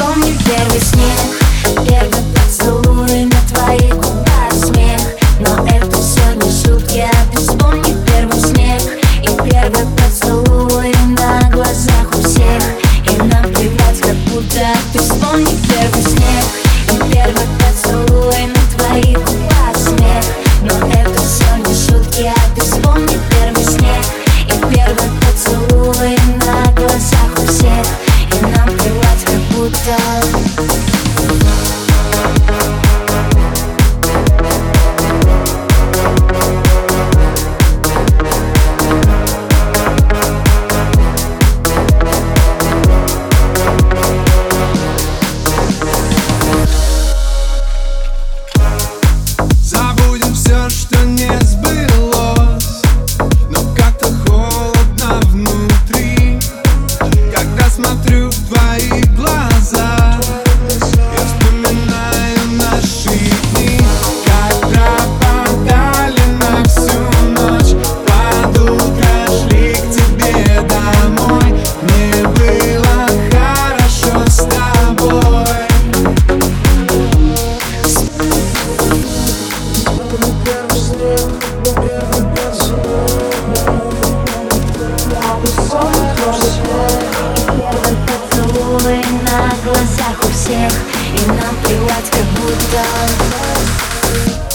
вспомни первый снег, первый поцелуй на твоих губах, смех. Но это все не шутки, а ты вспомни первый снег и первый поцелуй на глазах у всех. И нам плевать, как будто ты вспомни первый снег и первый поцелуй на твоих губах, смех. Но это все не шутки, а ты вспомни первый снег и первый поцелуй на глазах у всех. И нам плевать, как будто. Забудем все, что не сбылось, но как-то холодно внутри, когда смотрю в твои глаза. Я вспоминаю наши дни, когда пропадали на всю ночь, под утро шли к тебе домой. Мне было хорошо с тобой. Поцелуй на глазах у всех, и нам плевать, как будто.